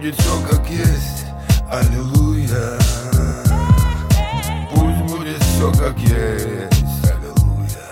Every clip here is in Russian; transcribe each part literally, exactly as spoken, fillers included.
будет все как есть, аллилуйя. Пусть будет все как есть, аллилуйя.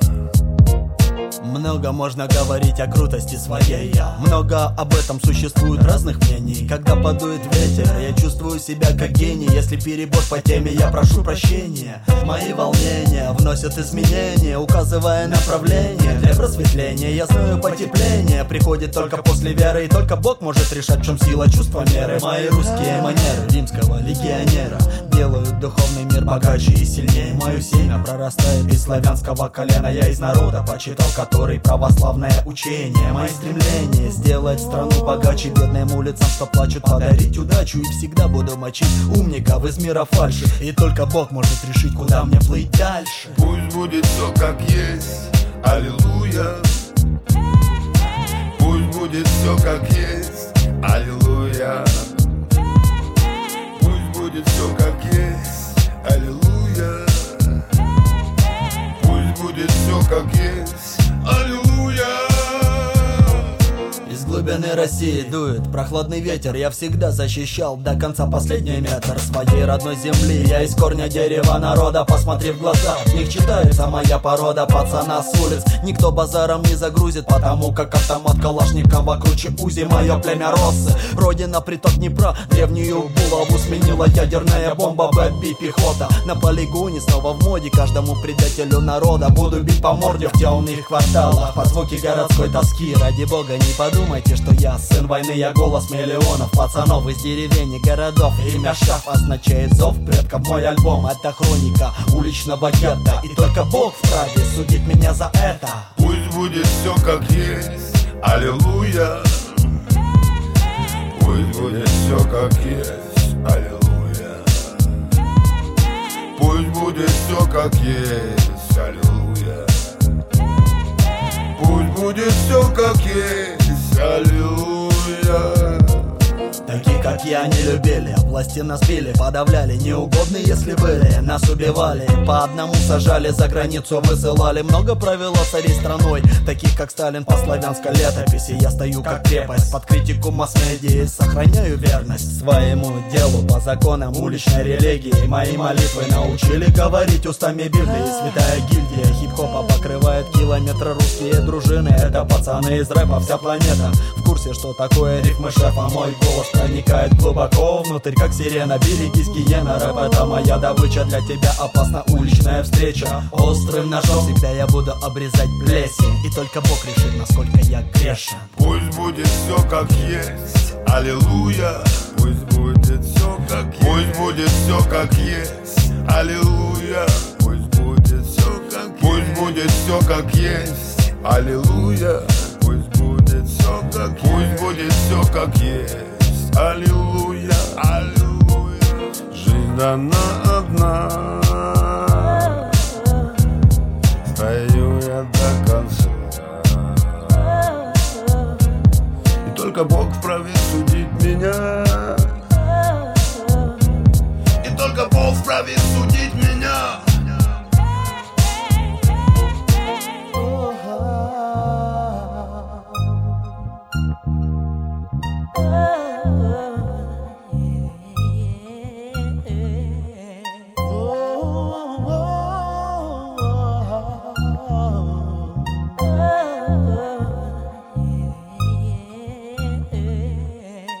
Много можно говорить о крутости своей, много об этом существует разных мнений. Когда подует ветер, я чувствую себя как гений. Если перебор по теме, я прошу прощения. Мои волнения вносят изменения, указывая направление для просветления. Я знаю, потепление приходит только после веры, и только Бог может решать, в чем сила чувства меры. Мои русские манеры римского легионера делают духовный мир богаче и сильнее. Мое семя прорастает из славянского колена. Я из народа почитал, который православное учение. Мои стремления сделать страну богаче, бедным улицам, что плачут, подарить удачу. И всегда буду мочить умников из мира фальши, и только Бог может решить, куда мне плыть дальше. Пусть будет все как есть, аллилуйя. Пусть будет все как есть, аллилуйя. Пусть будет все как есть, аллилуйя. Пусть будет все как есть, аллилуйя. Из глубины России дует прохладный ветер. Я всегда защищал до конца последний метр своей родной земли. Я из корня дерева народа, посмотри в глаза, в них читается моя порода. Пацана с улиц никто базаром не загрузит, потому как автомат Калашникова круче Узи. Мое племя Россы, родина приток Днепра. Древнюю булаву сменила ядерная бомба, бэби пехота. На полигоне снова в моде, каждому предателю народа буду бить по морде в темных кварталах под звуки городской тоски. Ради бога, не подумайте, что я сын войны, я голос миллионов пацанов из деревень и городов. Имя Шаф означает зов предков. Мой альбом — это хроника уличного гетто, и только Бог вправе судить меня за это. Пусть будет все как есть, аллилуйя. Пусть будет все как есть, аллилуйя. Пусть будет все как есть, аллилуйя. Пусть будет все как есть, аллилуйя. Такие, как я, не любили, власти нас били, подавляли, неугодные, если были, нас убивали, по одному сажали, за границу высылали. Много провело царей страной, таких как Сталин по славянской летописи. Я стою как крепость под критику масс-медиа, сохраняю верность своему делу по законам уличной религии. Мои молитвы научили говорить устами Библии. Святая гильдия хип-хопа покрывает километры. Русские дружины — это пацаны из рэпа. Вся планета в курсе, что такое рифмы шефа. Мой голос проникает глубоко внутрь, как сирена. Берегись, гиена, рэп — это моя добыча. Для тебя опасна уличная встреча. Острым ножом всегда я буду обрезать плесень, и только Бог решит, насколько я грешен. Пусть будет все как есть, аллилуйя. Пусть будет все как есть. Пусть будет все как есть, аллилуйя. Пусть будет все как есть. Пусть будет все как есть, аллилуйя. Пусть будет все как есть. Пусть будет все как есть, аллилуйя, аллилуйя. Жизнь дана одна, стою я до конца, и только Бог вправе судить меня. И только Бог вправе судить меня. Oh